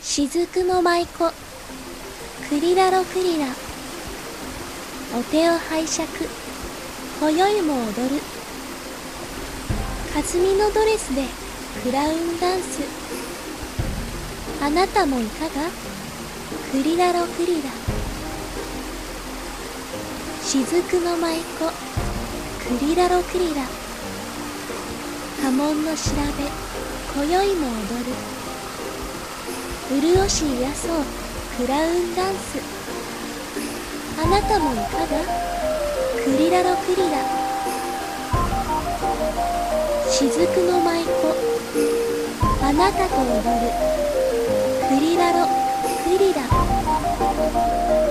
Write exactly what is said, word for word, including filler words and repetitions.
雫の舞妓クリラロクリラ、お手を拝借今宵も踊る。霞のドレスでクラウンダンス、あなたもいかが？クリラロクリラ。雫の舞妓クリラロクリラ、家紋の調べ今宵も踊る。潤し癒そうクラウンダンス、あなたもいかが？クリラロクリラ。雫の舞妓あなたと踊る。クリラロクリラ。